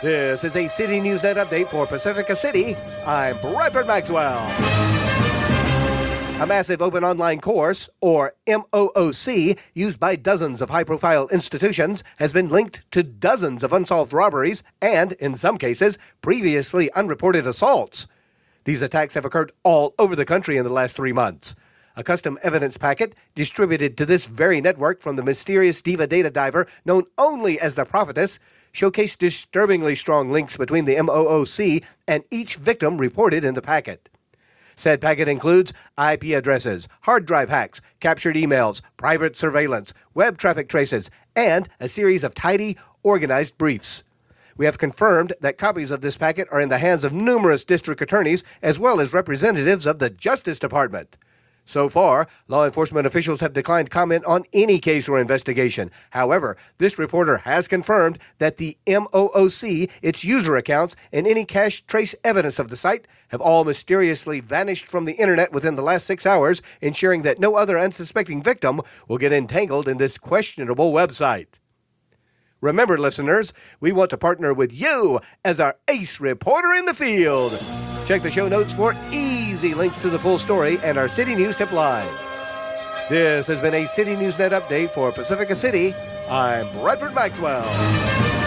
This is a City News Net update for Pacifica City. I'm Bradford Maxwell. A massive open online course, or MOOC, used by dozens of high-profile institutions, has been linked to dozens of unsolved robberies and, in some cases, previously unreported assaults. These attacks have occurred all over the country in the last 3 months. A custom evidence packet distributed to this very network from the mysterious diva data diver known only as the Prophetess showcased disturbingly strong links between the MOOC and each victim reported in the packet. Said packet includes IP addresses, hard drive hacks, captured emails, private surveillance, web traffic traces, and a series of tidy, organized briefs. We have confirmed that copies of this packet are in the hands of numerous district attorneys as well as representatives of the Justice Department. So far, law enforcement officials have declined comment on any case or investigation. However, this reporter has confirmed that the MOOC, its user accounts, and any cache trace evidence of the site have all mysteriously vanished from the internet within the last 6 hours, ensuring that no other unsuspecting victim will get entangled in this questionable website. Remember, listeners, we want to partner with you as our ace reporter in the field. Check the show notes for easy links to the full story and our City News tip line. This has been a City News Net update for Pacifica City. I'm Bradford Maxwell.